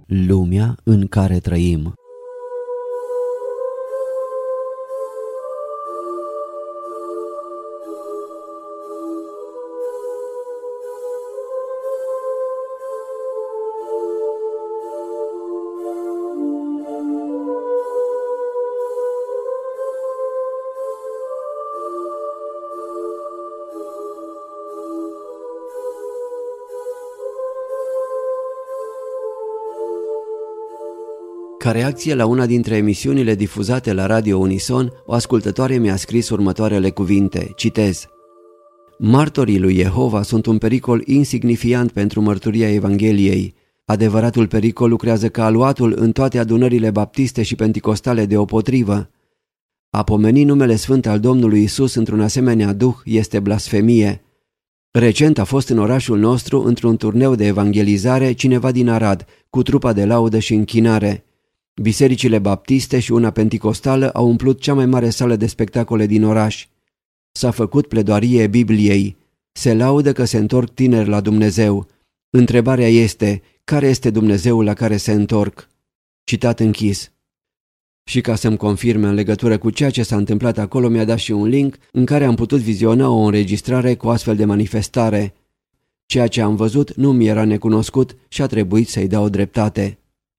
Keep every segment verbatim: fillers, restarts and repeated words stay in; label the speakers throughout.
Speaker 1: lumea în care trăim. Ca reacție la una dintre emisiunile difuzate la Radio Unison, o ascultătoare mi-a scris următoarele cuvinte, citez: Martorii lui Jehova sunt un pericol insignifiant pentru mărturia Evangheliei. Adevăratul pericol lucrează ca aluatul în toate adunările baptiste și penticostale deopotrivă. A pomeni numele sfânt al Domnului Isus într-un asemenea duh este blasfemie. Recent a fost în orașul nostru, într-un turneu de evangelizare, cineva din Arad, cu trupa de laudă și închinare. Bisericile baptiste și una penticostală au umplut cea mai mare sală de spectacole din oraș. S-a făcut pledoarie Bibliei. Se laudă că se întorc tineri la Dumnezeu. Întrebarea este, care este Dumnezeul la care se întorc? Citat închis. Și ca să-mi confirme în legătură cu ceea ce s-a întâmplat acolo, mi-a dat și un link în care am putut viziona o înregistrare cu astfel de manifestare. Ceea ce am văzut nu mi era necunoscut și a trebuit să-i dau dreptate.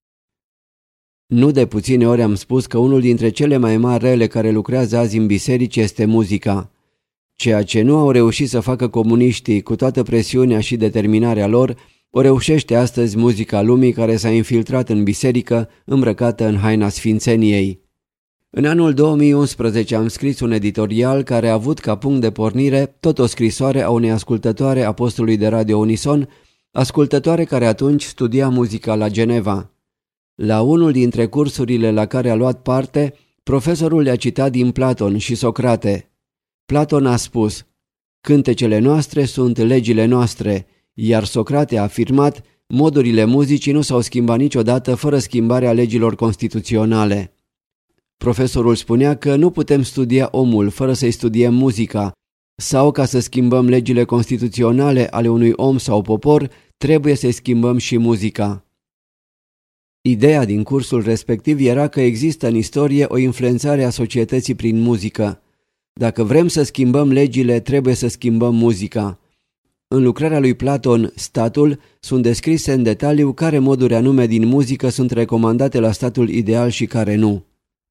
Speaker 1: Nu de puține ori am spus că unul dintre cele mai mari rele care lucrează azi în biserici este muzica. Ceea ce nu au reușit să facă comuniștii cu toată presiunea și determinarea lor, o reușește astăzi muzica lumii care s-a infiltrat în biserică îmbrăcată în haina sfințeniei. În anul două mii unsprezece am scris un editorial care a avut ca punct de pornire tot o scrisoare a unei ascultătoare a postului de Radio Unison, ascultătoare care atunci studia muzica la Geneva. La unul dintre cursurile la care a luat parte, profesorul le-a citat din Platon și Socrate. Platon a spus: cântecele noastre sunt legile noastre, iar Socrate a afirmat: modurile muzicii nu s-au schimbat niciodată fără schimbarea legilor constituționale. Profesorul spunea că nu putem studia omul fără să-i studiem muzica, sau ca să schimbăm legile constituționale ale unui om sau popor, trebuie să-i schimbăm și muzica. Ideea din cursul respectiv era că există în istorie o influențare a societății prin muzică. Dacă vrem să schimbăm legile, trebuie să schimbăm muzica. În lucrarea lui Platon, Statul, sunt descrise în detaliu care moduri anume din muzică sunt recomandate la statul ideal și care nu.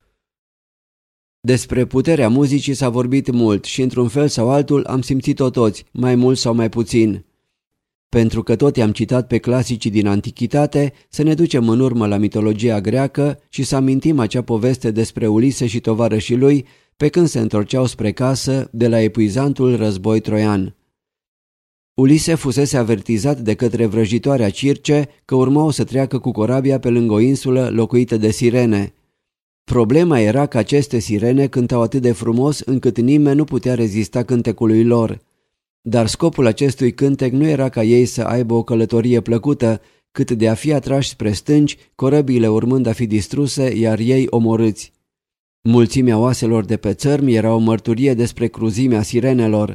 Speaker 1: Despre puterea muzicii s-a vorbit mult și într-un fel sau altul am simțit-o toți, mai mult sau mai puțin. Pentru că tot i-am citat pe clasicii din antichitate, să ne ducem în urmă la mitologia greacă și să amintim acea poveste despre Ulise și tovarășii lui pe când se întorceau spre casă de la epuizantul război troian. Ulise fusese avertizat de către vrăjitoarea Circe că urmau să treacă cu corabia pe lângă o insulă locuită de sirene. Problema era că aceste sirene cântau atât de frumos încât nimeni nu putea rezista cântecului lor. Dar scopul acestui cântec nu era ca ei să aibă o călătorie plăcută, cât de a fi atrași spre stânci, corăbiile urmând a fi distruse, iar ei omorâți. Mulțimea oaselor de pe țărmi era o mărturie despre cruzimea sirenelor.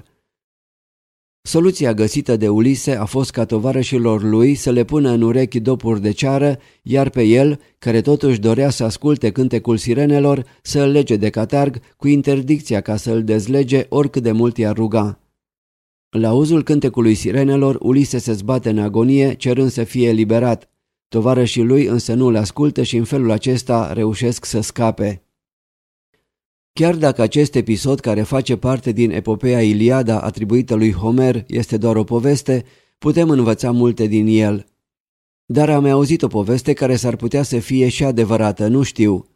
Speaker 1: Soluția găsită de Ulise a fost ca tovarășilor lui să le pună în urechi dopuri de ceară, iar pe el, care totuși dorea să asculte cântecul sirenelor, să îl lege de catarg, cu interdicția ca să îl dezlege oricât de mult i-ar ruga. La auzul cântecului sirenelor, Ulise se zbate în agonie, cerând să fie eliberat. Tovarășii lui însă nu le ascultă și în felul acesta reușesc să scape. Chiar dacă acest episod, care face parte din epopeea Iliada atribuită lui Homer, este doar o poveste, putem învăța multe din el. Dar am auzit o poveste care s-ar putea să fie și adevărată, nu știu.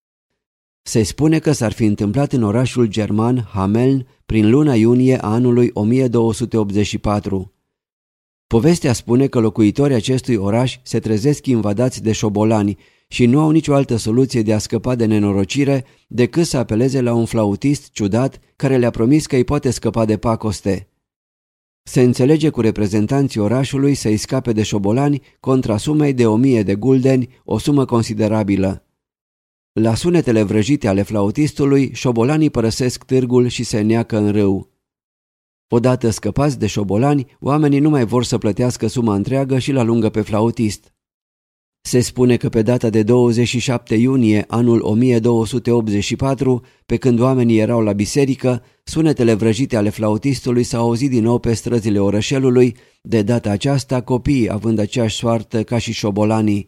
Speaker 1: Se spune că s-ar fi întâmplat în orașul german Hameln prin luna iunie a anului o mie două sute optzeci și patru. Povestea spune că locuitorii acestui oraș se trezesc invadați de șobolani și nu au nicio altă soluție de a scăpa de nenorocire decât să apeleze la un flautist ciudat care le-a promis că îi poate scăpa de pacoste. Se înțelege cu reprezentanții orașului să-i scape de șobolani contra sumei de o mie de guldeni, o sumă considerabilă. La sunetele vrăjite ale flautistului, șobolanii părăsesc târgul și se neacă în râu. Odată scăpați de șobolani, oamenii nu mai vor să plătească suma întreagă și îl alungă pe flautist. Se spune că pe data de douăzeci și șapte iunie anul o mie două sute optzeci și patru, pe când oamenii erau la biserică, sunetele vrăjite ale flautistului s-au auzit din nou pe străzile orășelului, de data aceasta copiii având aceeași soartă ca și șobolanii.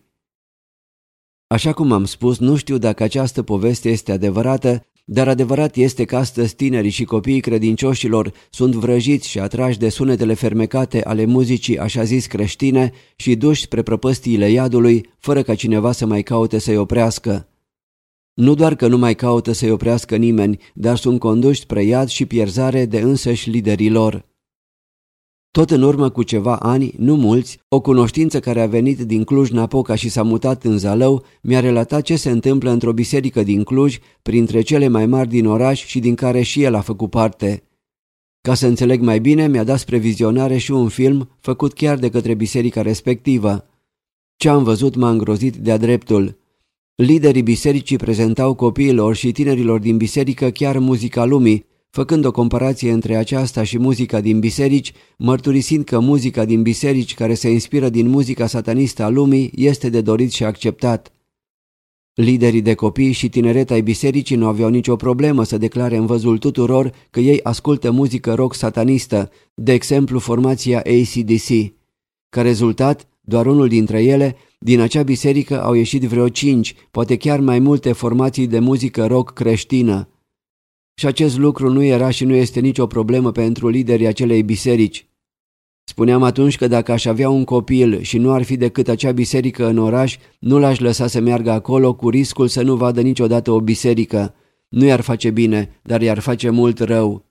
Speaker 1: Așa cum am spus, nu știu dacă această poveste este adevărată, dar adevărat este că astăzi tinerii și copiii credincioșilor sunt vrăjiți și atrași de sunetele fermecate ale muzicii așa zis creștine și duși spre prăpăstiile iadului, fără ca cineva să mai caute să-i oprească. Nu doar că nu mai caută să-i oprească nimeni, dar sunt conduși spre iad și pierzare de însăși liderii lor. Tot în urmă cu ceva ani, nu mulți, o cunoștință care a venit din Cluj-Napoca și s-a mutat în Zalău mi-a relatat ce se întâmplă într-o biserică din Cluj, printre cele mai mari din oraș și din care și el a făcut parte. Ca să înțeleg mai bine, mi-a dat spre vizionare și un film făcut chiar de către biserica respectivă. Ce am văzut m-a îngrozit de-a dreptul. Liderii bisericii prezentau copiilor și tinerilor din biserică chiar muzica lumii, făcând o comparație între aceasta și muzica din biserici, mărturisind că muzica din biserici care se inspiră din muzica satanistă a lumii este de dorit și acceptat. Liderii de copii și tineret ai bisericii nu aveau nicio problemă să declare în văzul tuturor că ei ascultă muzică rock satanistă, de exemplu formația A C D C. Ca rezultat, doar unul dintre ele, din acea biserică au ieșit vreo cinci, poate chiar mai multe formații de muzică rock creștină. Și acest lucru nu era și nu este nicio problemă pentru liderii acelei biserici. Spuneam atunci că dacă aș avea un copil și nu ar fi decât acea biserică în oraș, nu l-aș lăsa să meargă acolo cu riscul să nu vadă niciodată o biserică. Nu i-ar face bine, dar i-ar face mult rău.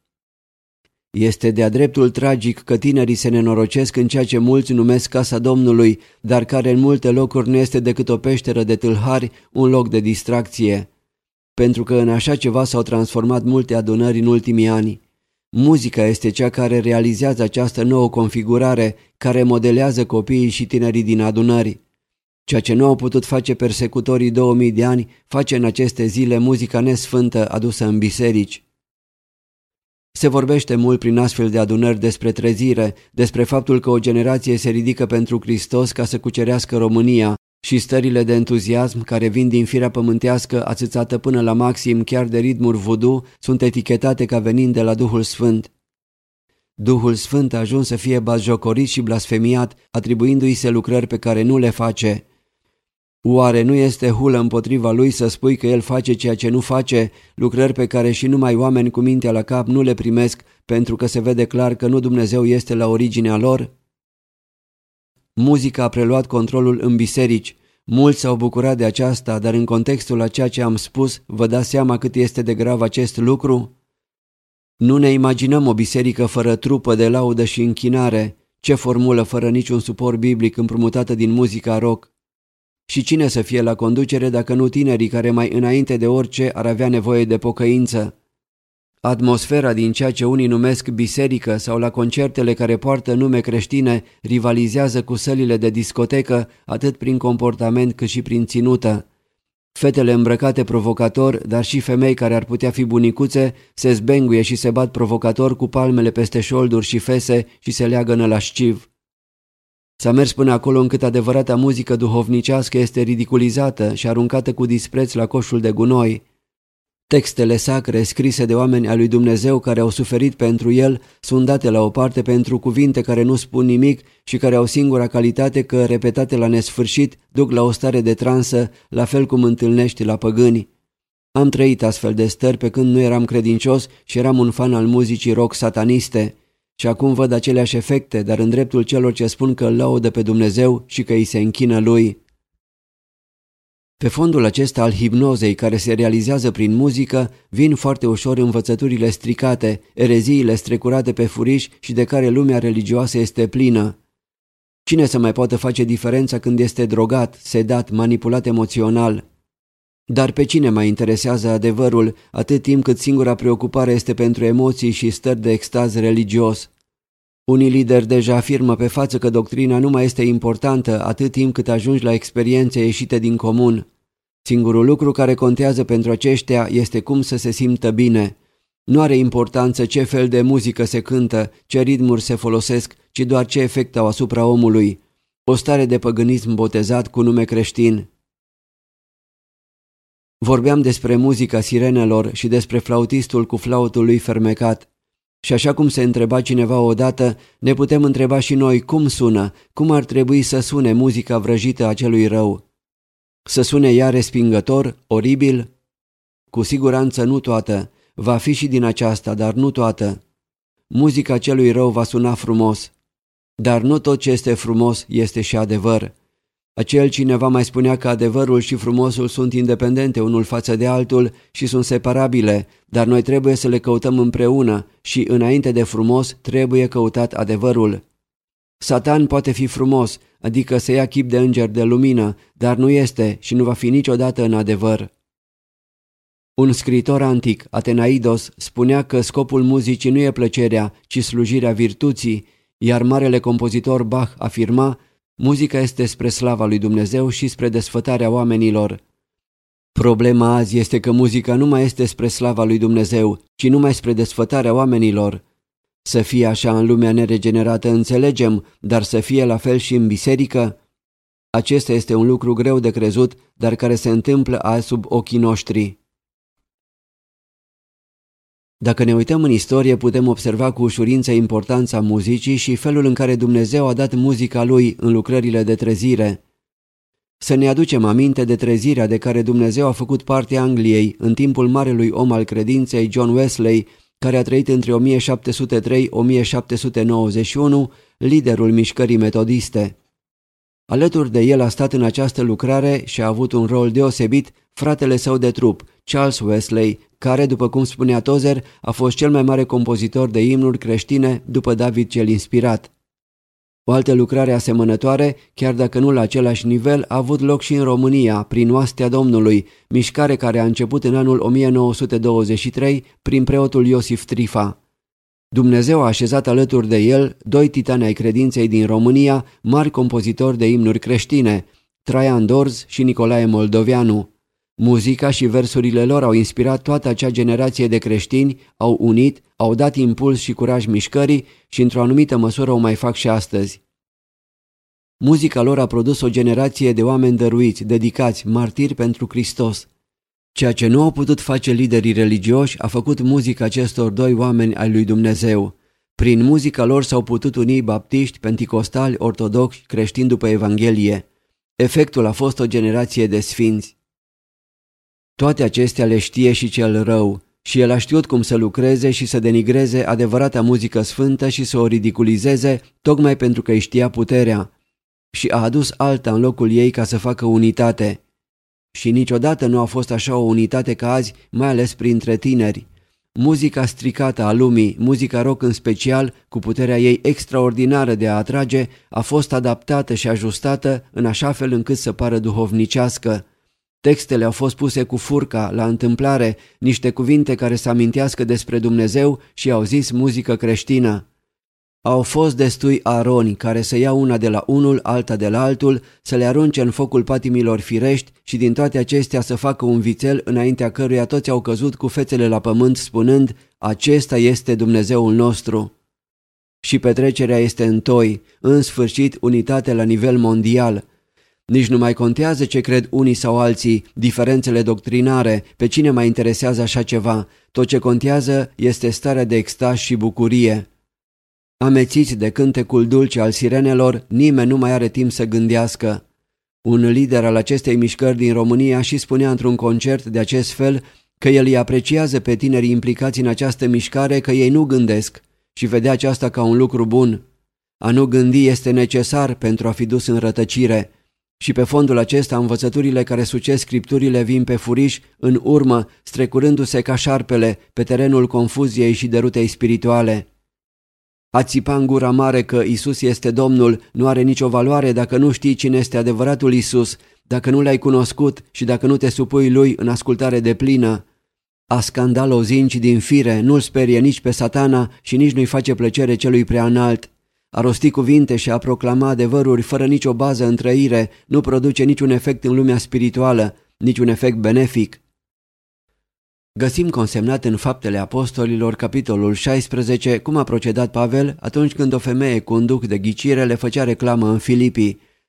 Speaker 1: Este de-a dreptul tragic că tinerii se nenorocesc în ceea ce mulți numesc casa Domnului, dar care în multe locuri nu este decât o peșteră de tâlhari, un loc de distracție. Pentru că în așa ceva s-au transformat multe adunări în ultimii ani. Muzica este cea care realizează această nouă configurare, care modelează copiii și tinerii din adunări. Ceea ce nu au putut face persecutorii două mii de ani, face în aceste zile muzica nesfântă adusă în biserici. Se vorbește mult prin astfel de adunări despre trezire, despre faptul că o generație se ridică pentru Hristos ca să cucerească România, și stările de entuziasm care vin din firea pământească ațățată până la maxim chiar de ritmuri voodoo sunt etichetate ca venind de la Duhul Sfânt. Duhul Sfânt a ajuns să fie batjocorit și blasfemiat, atribuindu-i se lucrări pe care nu le face. Oare nu este hulă împotriva lui să spui că el face ceea ce nu face, lucrări pe care și numai oameni cu mintea la cap nu le primesc, pentru că se vede clar că nu Dumnezeu este la originea lor? Muzica a preluat controlul în biserici. Mulți s-au bucurat de aceasta, dar în contextul a ceea ce am spus, vă dați seama cât este de grav acest lucru? Nu ne imaginăm o biserică fără trupă de laudă și închinare, ce formulă fără niciun suport biblic împrumutată din muzica rock. Și cine să fie la conducere dacă nu tinerii care mai înainte de orice ar avea nevoie de pocăință? Atmosfera din ceea ce unii numesc biserică sau la concertele care poartă nume creștine rivalizează cu sălile de discotecă atât prin comportament cât și prin ținută. Fetele îmbrăcate provocator, dar și femei care ar putea fi bunicuțe, se zbenguie și se bat provocator cu palmele peste șolduri și fese și se leagănă la șciv. S-a mers până acolo încât adevărata muzică duhovnicească este ridiculizată și aruncată cu dispreț la coșul de gunoi. Textele sacre scrise de oameni al lui Dumnezeu care au suferit pentru el sunt date la o parte pentru cuvinte care nu spun nimic și care au singura calitate că, repetate la nesfârșit, duc la o stare de transă, la fel cum întâlnești la păgâni. Am trăit astfel de stări pe când nu eram credincios și eram un fan al muzicii rock sataniste. Și acum văd aceleași efecte, dar în dreptul celor ce spun că îl laudă pe Dumnezeu și că îi se închină lui. Pe fondul acesta al hipnozei care se realizează prin muzică, vin foarte ușor învățăturile stricate, ereziile strecurate pe furiș și de care lumea religioasă este plină. Cine să mai poată face diferența când este drogat, sedat, manipulat emoțional? Dar pe cine mai interesează adevărul atât timp cât singura preocupare este pentru emoții și stări de extaz religios? Unii lideri deja afirmă pe față că doctrina nu mai este importantă atât timp cât ajungi la experiențe ieșite din comun. Singurul lucru care contează pentru aceștia este cum să se simtă bine. Nu are importanță ce fel de muzică se cântă, ce ritmuri se folosesc, ci doar ce efect au asupra omului. o stare de păgânism botezat cu nume creștin. Vorbeam despre muzica sirenelor și despre flautistul cu flautul lui fermecat. Și așa cum se întreba cineva odată, ne putem întreba și noi cum sună, cum ar trebui să sune muzica vrăjită a celui rău. Să sune ea respingător, oribil? Cu siguranță nu toată, va fi și din aceasta, dar nu toată. Muzica celui rău va suna frumos, dar nu tot ce este frumos este și adevăr. Acel cineva mai spunea că adevărul și frumosul sunt independente unul față de altul și sunt separabile, dar noi trebuie să le căutăm împreună și înainte de frumos trebuie căutat adevărul. Satan poate fi frumos, adică să ia chip de înger de lumină, dar nu este și nu va fi niciodată în adevăr. Un scriitor antic, Atenaidos, spunea că scopul muzicii nu e plăcerea, ci slujirea virtuții, iar marele compozitor Bach afirma: muzica este spre slava lui Dumnezeu și spre desfătarea oamenilor. Problema azi este că muzica nu mai este spre slava lui Dumnezeu, ci numai spre desfătarea oamenilor. Să fie așa în lumea neregenerată înțelegem, dar să fie la fel și în biserică? Acesta este un lucru greu de crezut, dar care se întâmplă azi sub ochii noștri. Dacă ne uităm în istorie, putem observa cu ușurință importanța muzicii și felul în care Dumnezeu a dat muzica lui în lucrările de trezire. Să ne aducem aminte de trezirea de care Dumnezeu a făcut parte Angliei în timpul marelui om al credinței John Wesley, care a trăit între o mie șapte sute trei - o mie șapte sute nouăzeci și unu, liderul mișcării metodiste. Alături de el a stat în această lucrare și a avut un rol deosebit fratele său de trup, Charles Wesley, care, după cum spunea Tozer, a fost cel mai mare compozitor de imnuri creștine după David cel inspirat. O altă lucrare asemănătoare, chiar dacă nu la același nivel, a avut loc și în România, prin Oastea Domnului, mișcare care a început în anul o mie nouă sute douăzeci și trei prin preotul Iosif Trifa. Dumnezeu a așezat alături de el doi titani ai credinței din România, mari compozitori de imnuri creștine, Traian Dorz și Nicolae Moldoveanu. Muzica și versurile lor au inspirat toată acea generație de creștini, au unit, au dat impuls și curaj mișcării și într-o anumită măsură o mai fac și astăzi. Muzica lor a produs o generație de oameni dăruiți, dedicați, martiri pentru Hristos. Ceea ce nu au putut face liderii religioși a făcut muzica acestor doi oameni ai lui Dumnezeu. Prin muzica lor s-au putut uni baptiști, penticostali, ortodoxi, creștini după Evanghelie. Efectul a fost o generație de sfinți. Toate acestea le știe și cel rău, și el a știut cum să lucreze și să denigreze adevărata muzică sfântă și să o ridiculizeze, tocmai pentru că îi știa puterea. Și a adus alta în locul ei ca să facă unitate. Și niciodată nu a fost așa o unitate ca azi, mai ales printre tineri. Muzica stricată a lumii, muzica rock în special, cu puterea ei extraordinară de a atrage, a fost adaptată și ajustată în așa fel încât să pară duhovnicească. Textele au fost puse cu furca, la întâmplare, niște cuvinte care să amintească despre Dumnezeu și au zis muzică creștină. Au fost destui aroni care să ia una de la unul, alta de la altul, să le arunce în focul patimilor firești și din toate acestea să facă un vițel înaintea căruia toți au căzut cu fețele la pământ spunând: acesta este Dumnezeul nostru. Și petrecerea este întoi, în sfârșit unitate la nivel mondial. Nici nu mai contează ce cred unii sau alții, diferențele doctrinare, pe cine mai interesează așa ceva. Tot ce contează este starea de extaz și bucurie. Amețiți de cântecul dulce al sirenelor, nimeni nu mai are timp să gândească. Un lider al acestei mișcări din România și spunea într-un concert de acest fel că el îi apreciază pe tinerii implicați în această mișcare, că ei nu gândesc și vedea aceasta ca un lucru bun. A nu gândi este necesar pentru a fi dus în rătăcire. Și pe fondul acesta învățăturile care sucesc scripturile vin pe furiș, în urmă, strecurându-se ca șarpele pe terenul confuziei și derutei spirituale. A țipa în gura mare că Isus este Domnul nu are nicio valoare dacă nu știi cine este adevăratul Isus, dacă nu l-ai cunoscut și dacă nu te supui lui în ascultare deplină. A scanda lozinci din fire nu-l sperie nici pe Satana și nici nu-i face plăcere celui prea înalt. A rosti cuvinte și a proclama adevăruri fără nicio bază în trăire nu produce niciun efect în lumea spirituală, niciun efect benefic. Găsim consemnat în Faptele Apostolilor, capitolul șaisprezece, cum a procedat Pavel atunci când o femeie cu un duh de ghicire le făcea reclamă în Filipii.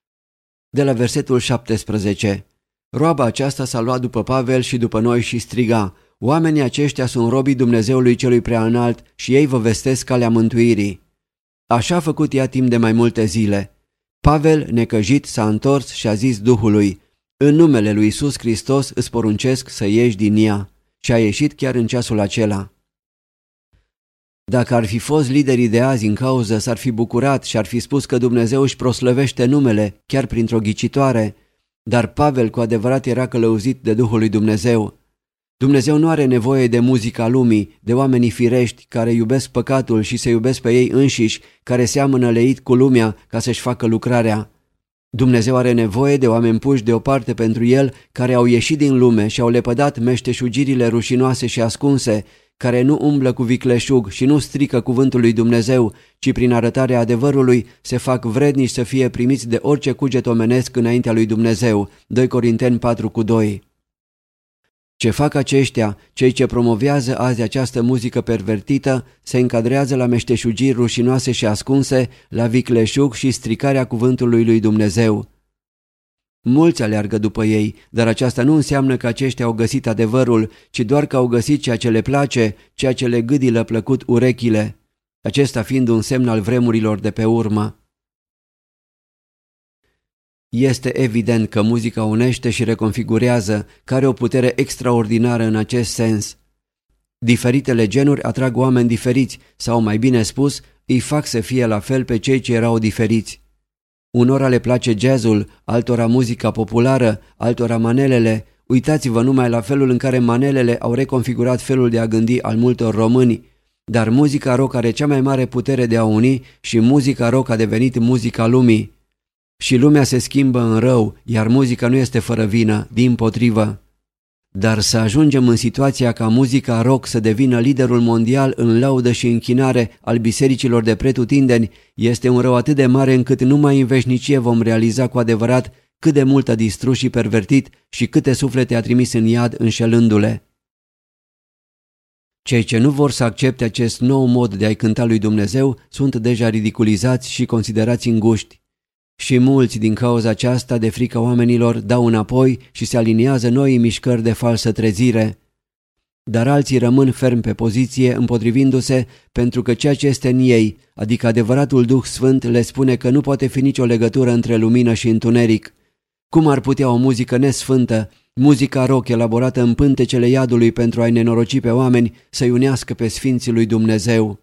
Speaker 1: de la versetul șaptesprezece. Roaba aceasta s-a luat după Pavel și după noi și striga: oamenii aceștia sunt robii Dumnezeului celui preaînalt și ei vă vestesc calea mântuirii. Așa a făcut ea timp de mai multe zile. Pavel, necăjit, s-a întors și a zis Duhului: în numele lui Iisus Hristos îți poruncesc să ieși din ea. Și a ieșit chiar în ceasul acela. Dacă ar fi fost liderii de azi în cauză, s-ar fi bucurat și ar fi spus că Dumnezeu își proslăvește numele, chiar printr-o ghicitoare, dar Pavel cu adevărat era călăuzit de Duhul lui Dumnezeu. Dumnezeu nu are nevoie de muzica lumii, de oamenii firești care iubesc păcatul și se iubesc pe ei înșiși, care seamănă leit cu lumea ca să-și facă lucrarea. Dumnezeu are nevoie de oameni puși deoparte pentru El, care au ieșit din lume și au lepădat meșteșugirile rușinoase și ascunse, care nu umblă cu vicleșug și nu strică cuvântul lui Dumnezeu, ci prin arătarea adevărului se fac vrednici să fie primiți de orice cuget omenesc înaintea lui Dumnezeu. doi Corinteni patru cu doi. Ce fac aceștia, cei ce promovează azi această muzică pervertită, se încadrează la meșteșugiri rușinoase și ascunse, la vicleșug și stricarea cuvântului lui Dumnezeu. Mulți aleargă după ei, dar aceasta nu înseamnă că aceștia au găsit adevărul, ci doar că au găsit ceea ce le place, ceea ce le gâdilă plăcut urechile, acesta fiind un semn al vremurilor de pe urmă. Este evident că muzica unește și reconfigurează, că are o putere extraordinară în acest sens. Diferitele genuri atrag oameni diferiți, sau mai bine spus, îi fac să fie la fel pe cei ce erau diferiți. Unora le place jazzul, altora muzica populară, altora manelele. Uitați-vă numai la felul în care manelele au reconfigurat felul de a gândi al multor români. Dar muzica rock are cea mai mare putere de a uni și muzica rock a devenit muzica lumii. Și lumea se schimbă în rău, iar muzica nu este fără vină, dimpotrivă. Dar să ajungem în situația ca muzica rock să devină liderul mondial în laudă și închinare al bisericilor de pretutindeni este un rău atât de mare încât numai în veșnicie vom realiza cu adevărat cât de mult a distrus și pervertit și câte suflete a trimis în iad înșelându-le. Cei ce nu vor să accepte acest nou mod de a-i cânta lui Dumnezeu sunt deja ridiculizați și considerați înguști. Și mulți din cauza aceasta de frica oamenilor dau înapoi și se aliniază noi mișcări de falsă trezire. Dar alții rămân ferm pe poziție împotrivindu-se pentru că ceea ce este în ei, adică adevăratul Duh Sfânt, le spune că nu poate fi nicio legătură între lumină și întuneric. Cum ar putea o muzică nesfântă, muzica rock elaborată în pântecele iadului pentru a-i nenoroci pe oameni, să-i unească pe sfinții lui Dumnezeu?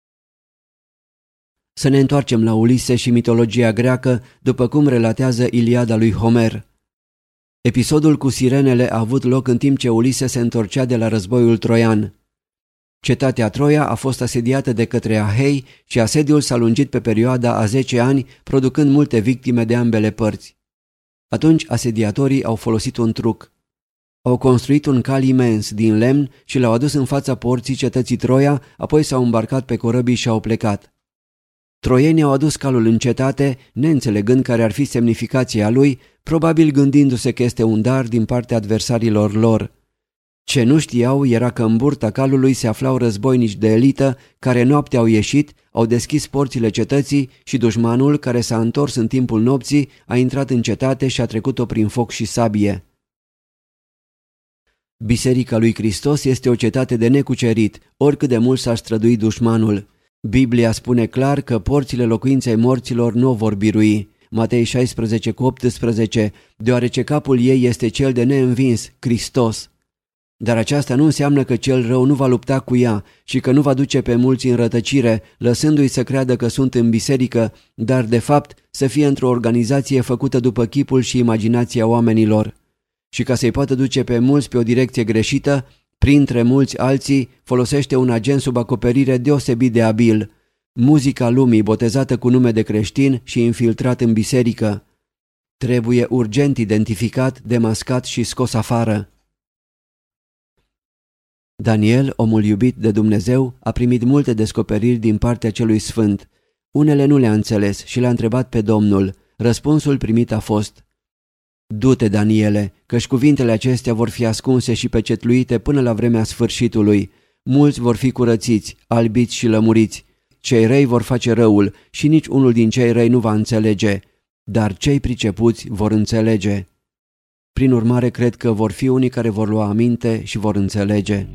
Speaker 1: Să ne întoarcem la Ulise și mitologia greacă, după cum relatează Iliada lui Homer. Episodul cu sirenele a avut loc în timp ce Ulise se întorcea de la războiul troian. Cetatea Troia a fost asediată de către Ahei și asediul s-a lungit pe perioada a zece ani, producând multe victime de ambele părți. Atunci asediatorii au folosit un truc. Au construit un cal imens din lemn și l-au adus în fața porții cetății Troia, apoi s-au îmbarcat pe corăbii și au plecat. Troienii au adus calul în cetate, neînțelegând care ar fi semnificația lui, probabil gândindu-se că este un dar din partea adversarilor lor. Ce nu știau era că în burta calului se aflau războinici de elită care noaptea au ieșit, au deschis porțile cetății și dușmanul, care s-a întors în timpul nopții, a intrat în cetate și a trecut-o prin foc și sabie. Biserica lui Hristos este o cetate de necucerit, oricât de mult s-ar strădui dușmanul. Biblia spune clar că porțile locuinței morților nu o vor birui. Matei șaisprezece cu optsprezece, deoarece capul ei este cel de neînvins, Hristos. Dar aceasta nu înseamnă că cel rău nu va lupta cu ea și că nu va duce pe mulți în rătăcire, lăsându-i să creadă că sunt în biserică, dar de fapt să fie într-o organizație făcută după chipul și imaginația oamenilor. Și ca să-i poată duce pe mulți pe o direcție greșită, printre mulți alții folosește un agent sub acoperire deosebit de abil, muzica lumii botezată cu nume de creștin și infiltrat în biserică. Trebuie urgent identificat, demascat și scos afară. Daniel, omul iubit de Dumnezeu, a primit multe descoperiri din partea celui sfânt. Unele nu le-a înțeles și l-a întrebat pe Domnul. Răspunsul primit a fost: du-te, Daniele, căci cuvintele acestea vor fi ascunse și pecetluite până la vremea sfârșitului. Mulți vor fi curățiți, albiți și lămuriți. Cei răi vor face răul și nici unul din cei răi nu va înțelege. dar cei pricepuți vor înțelege. Prin urmare, cred că vor fi unii care vor lua aminte și vor înțelege.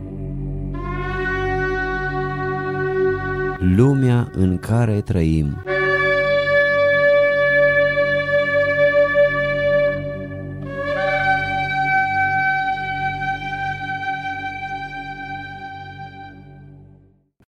Speaker 1: Lumea în care trăim.